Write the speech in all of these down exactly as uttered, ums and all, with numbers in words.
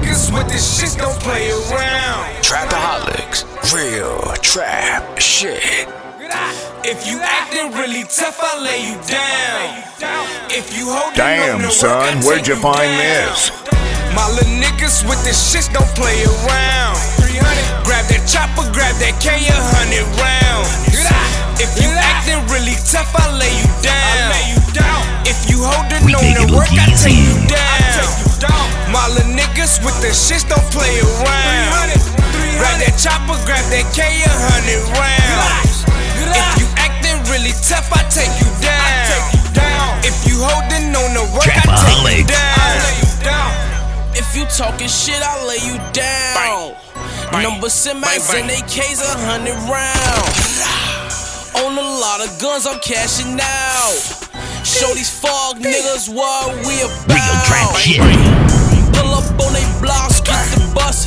niggas with this shit don't play around. Trapaholics, real trap shit. If you acting really tough, I'll lay you down. If you hold Damn, on son, where'd you find this? My little niggas with this shit don't play around. Grab that chopper, grab that K, a hundred rounds. If you acting really tough, I'll lay you down. If you holding on to work, I take you down. My little niggas with the shit don't play around. Grab that chopper, grab that K, a hundred rounds. If you acting really tough, I take you down. If you holding on to work, I take you down. If you talking shit, I'll lay you down. Number semis and A Ks, a hundred rounds. On a lot of guns, I'm cashing out. Show these fog niggas what we about. Real trap shit. Pull up on they blocks, get the bus.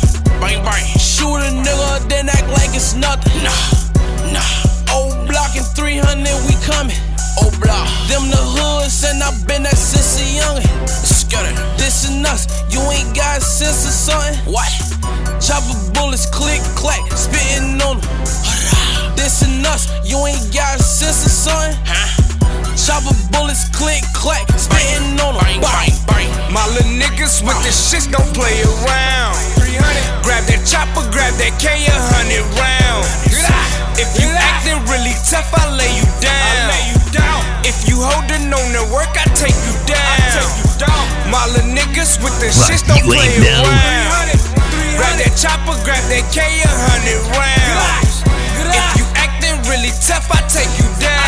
Shoot a nigga, then act like it's nothing. Nah, nah. Old block and three hundred, we coming. Old block. Them the hoods, and I've been that since a youngin'. Scutter. This and us, you ain't got sense or something. What? Chopper bullets, click, clack, spittin' on them. This and us, you ain't got sense or something. Huh? Chopper bullets, click, clack, spittin' on them. Bang, bang. My little niggas with this shit don't play around. Grab that chopper, grab that K, a hundred rounds. If you acting really tough, I'll lay you down. If you holding on to work, I take you down. My little niggas with the What, shit don't you play ain't know? around. Grab that chopper, grab that K, a hundred rounds. If you acting really tough, I take you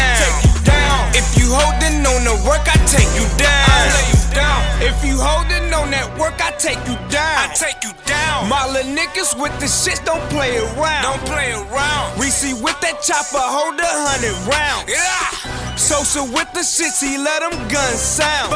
down. If you holding on to work, I take you down. If you holding on that work, I take you down. I take you down. My little niggas with the shit don't play around. Don't play around. We see with that chopper, hold a hundred rounds. Yeah. Sosa with the shits, he let them guns sound.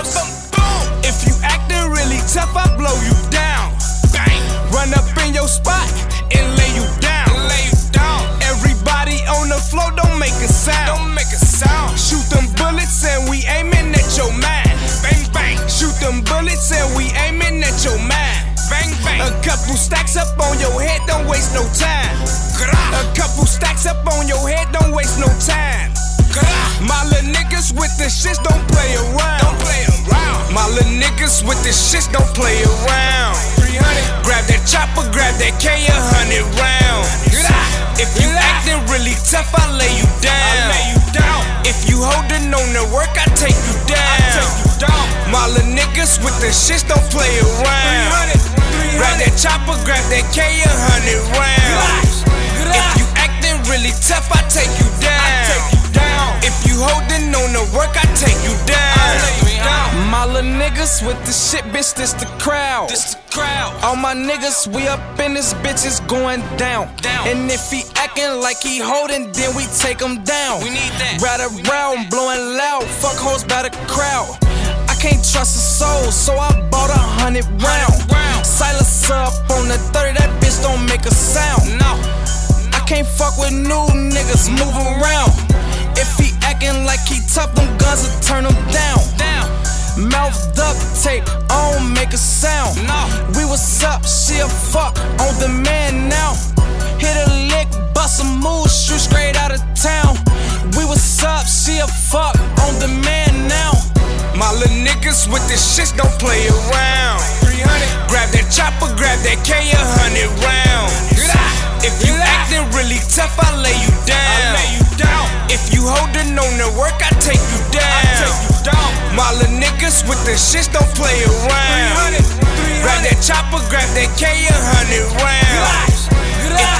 If you acting really tough, I blow you down. Bang. Run up in your spot and lay you down. Lay you down. Everybody on the floor, don't make a sound. Don't make a sound. Shoot them bullets and we aimin' at your mind. Bang bang. Shoot them bullets and we aimin' at your mind. Bang bang. A couple stacks up on your head, don't waste no time. A couple stacks up on your head, don't waste no time. My little niggas with the shit don't play around. Don't play around. My little niggas with the shit don't play around. Grab that chopper, grab that K, a hundred rounds. If you acting really tough, I'll lay you down. If you holding on to work, I take you down. My little niggas with the shit don't play around. Grab that chopper, grab that K, a hundred rounds. If you acting really tough, I take you down. If you holding on to work, I take you down. My little niggas with the shit, bitch, this the crowd. This the crowd. All my niggas, we up in this bitch, it's going down. down. And if he acting like he holding, then we take him down. We need that. Ride around, blowing loud, fuck hoes by the crowd. I can't trust a soul, so I bought a hundred round. Silence up on the thirty, that bitch don't make a sound. No. I can't fuck with new niggas, move around. If he acting like he tough, them guns will turn him down. down. Mouth duct tape, I don't make a sound. No. We was up, she a fuck, on demand now. Hit a lick, bust a move, shoot straight out of town. We was up, she a fuck, on demand now. My little niggas with this shit don't play around. Grab that chopper, grab that K, a hundred rounds. If you acting really tough, I lay you down. If you holding on to work, I take you down. My little niggas with the shit don't play around. Grab that chopper, grab that K, a hundred rounds. If